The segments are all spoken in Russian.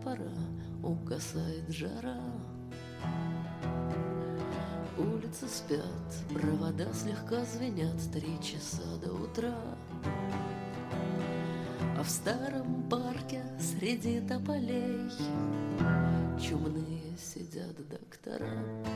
пора, угасает жара. Улицы спят, провода слегка звенят, 3 часа до утра. А в старом парке среди тополей чумные сидят доктора.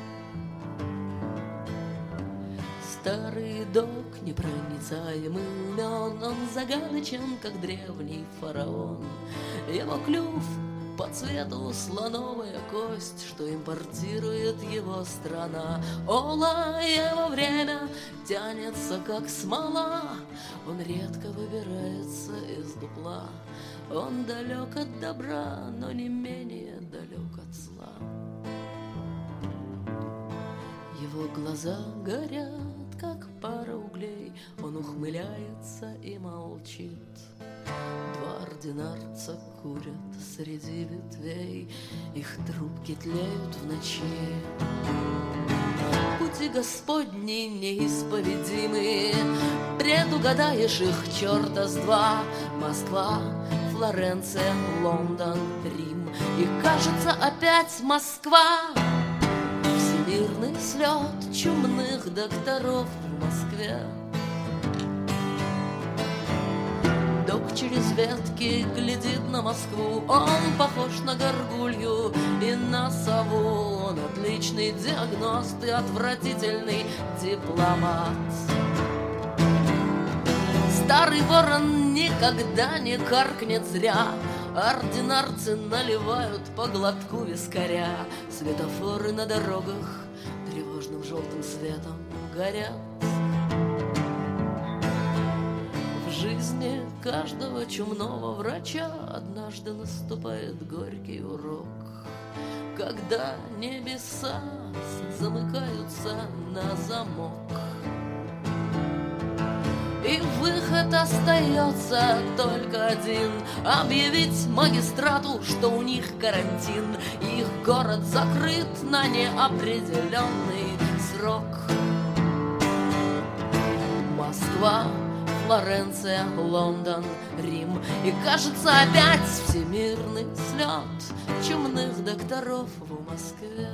Старый док непроницаемый умен, он загадочен, как древний фараон. Его клюв по цвету слоновая кость, что импортирует его страна. Ола, его время тянется, как смола, он редко выбирается из дупла. Он далек от добра, но не менее далек от зла. Его глаза горят, как пара углей, он ухмыляется и молчит. 2 ординарца курят среди ветвей, их трубки тлеют в ночи. Пути Господни неисповедимы, предугадаешь их черта с два. Москва, Флоренция, Лондон, Рим, и кажется опять Москва. Всемирный слет чумных докторов в Москве. Док через ветки глядит на Москву, он похож на горгулью и на сову. Он отличный диагност и отвратительный дипломат. Старый ворон никогда не каркнет зря, ординарцы наливают по глотку вискаря. Светофоры на дорогах тревожным желтым светом горят. В жизни каждого чумного врача однажды наступает горький урок, когда небеса замыкаются на замок. И выход остается только один: объявить магистрату, что у них карантин. Их город закрыт на неопределенный срок. Москва, Флоренция, Лондон, Рим, и кажется опять всемирный слет чумных докторов в Москве.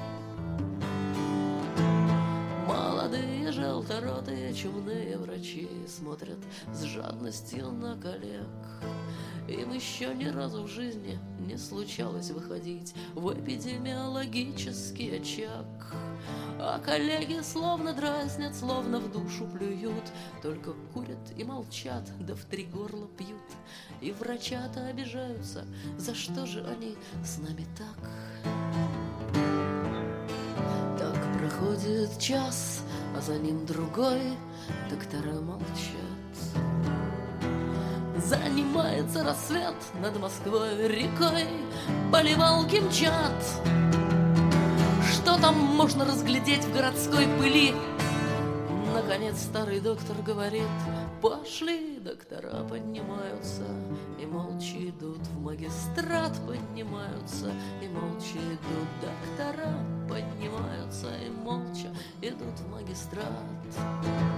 Молодые желторотые чумные врачи смотрят с жадностью на коллег. Им еще ни разу в жизни не случалось выходить в эпидемиологический очаг. А коллеги словно дразнят, словно в душу плюют, только курят и молчат, да в 3 горла пьют. И врача-то обижаются, за что же они с нами так? Так проходит час, а за ним другой, доктора молчат. Занимается рассвет над Москвой рекой, поливалки мчат. Что там можно разглядеть в городской пыли? Наконец старый доктор говорит: пошли. Доктора поднимаются и молча идут в магистрат. Поднимаются и молча идут. Доктора поднимаются и молча идут в магистрат.